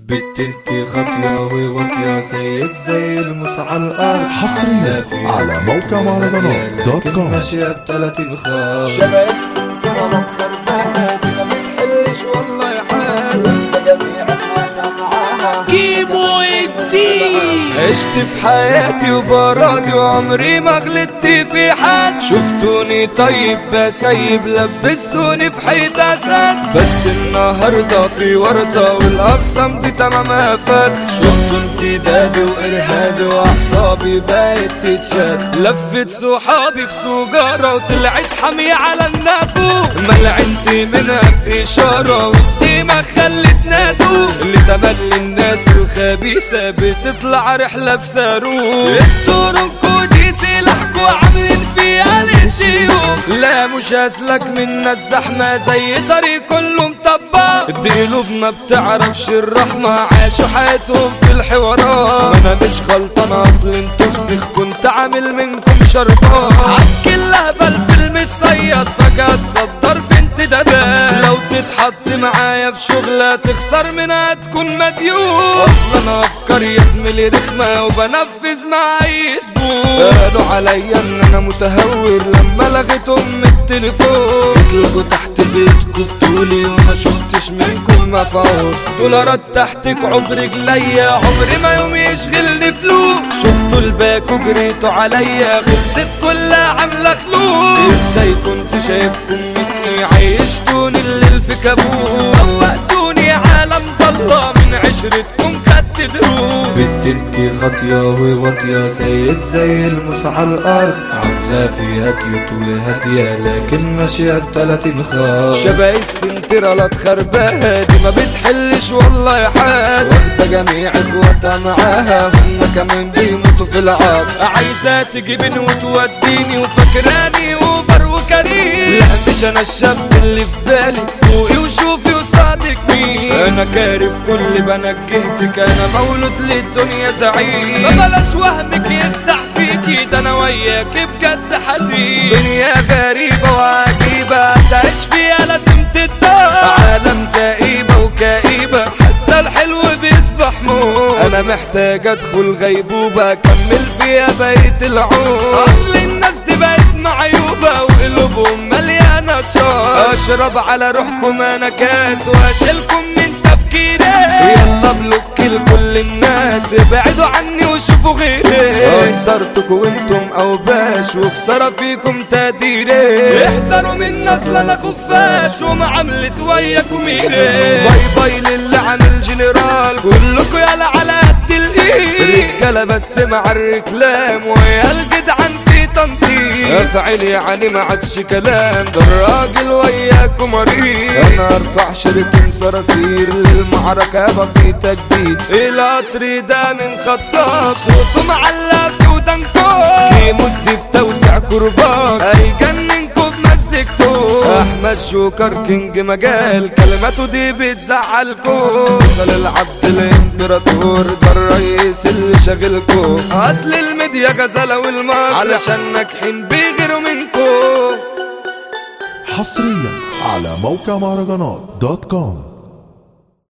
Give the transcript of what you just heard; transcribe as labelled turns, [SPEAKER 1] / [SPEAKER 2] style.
[SPEAKER 1] بتنتي خطية وواطية زيك زي الموس على الأرض.
[SPEAKER 2] حصريا على موقع مهرجانات دوت كوم.
[SPEAKER 1] ماشية ب30 خط.
[SPEAKER 3] شباب السنتنا ما تخربها دي ما بتحلش والله حال جميع معاها
[SPEAKER 4] كيمو الدين.
[SPEAKER 3] عشت في حياتي وبراضي وعمري ما غلطت في حد. شفتوني طيب بسيب لبستوني في حيط اسد. بس النهارده في ورطه والاقسام دي تمامها فرد. شفتوا انتدابي وارهابي واعصابي بقت تتشد. لفت صحابي في سجاره وطلعت حاميه على النافو. ملعنتي منها باشاره ودي ما خلت نادو. اللي تملي الناس الخبيثه بتطلع رحله بصاروخ. التورنكو دي سلاحكو عاملين فيها للشيوخ. لا مش اسلك من الزحمه زي طريق كله مطبق. دي قلوب ما بتعرفش الرحمه عاشوا حياتهم في الحوارات. ما انا مش غلطان اصل انتوا فسخ كنت عامل منكم شربات. عك اللهبل في المتصيد فجاه تصدر في انتدابات. لو تتحط معايا في شغله تخسر منها تكون مديون. اصلا افكار يا زميلي رخمه وبنفذ مع اي اسبوع. قالوا عليا ان انا متهور لما لغيت التليفون. اتلقوا تحت بيتكم بتقولي وما شفتش منكم مفعول. دولارات تحت كعب رجليا عمري ما يوم يشغلني فلوس. شفتوا الباكو جريتوا عليا خلصت كلها عامله خلوق. ازاي كنت شايفكم مني عيشتوني الليل في كابوس. فوقتوني عالم ضلة من عشرتكم خدت دروس.
[SPEAKER 1] بتنتي خطية وواطية زيك زي الموس على الأرض. عاملة فيها كيوت وهادية لكن ماشية ب30 خط.
[SPEAKER 3] شباب السنترة لا تخربها دي ما بتحلش والله حال. واخدة جميع اخواتها معاها هما كمان بيموتوا في العار. عايزة تجيبني وتوديني وفاكراني اوبر وكريم. لا مش انا الشاب اللي في بالك فوقي وشوفي وصادق مين. انا كارف كل بنجهتك انا مولود للدنيا زعيم. فبلاش وهمك يخدع فيكي ده انا وياكي بجد حزين. دنيا غريبة وعجيبة تعيش فيها لازم تتدار. عالم زائبة وكئيبة حتى الحلو بيصبح موت. انا محتاج ادخل غيبوبة اكمل فيها بقية العمر. اصل الناس دي بقت معيوبة وقلوبهم مليانة شر. اشرب على روحكم انا كاس واشيلكم من تفكيري. يلا بلوك لكل الناس ابعدوا عني وشوفوا غيري. قدرتكوا وانتم اوباش وخسارة فيكم تقديري. احذروا من ناس لا خفاش ومعاملة وياكم ميري. باي باي للي عامل جنرال كلكوا يالا على قد الايد. رجالة بس مع الركلام ويا الجدعان في تنطيط. افعل يعني ما عادش كلام ده الراجل وياكم مريض. انا ارفع شركة صراصير للمعركة يابا في تجديد. القطر ده من خطاط صوته معلق في ودانكو. كيمو دي بتوسع كرباك هيجننكو بمزجته. احمد شوكر كينج مجال كلماته دي بتزعلكو. فصل العبد الامبراطور ده الرئيس اللي شاغلكو. اصل الميديا غزالة والمصر علشان ناجحين بيغيروا منكو.
[SPEAKER 2] حصريا على موقع مهرجانات دوت كوم.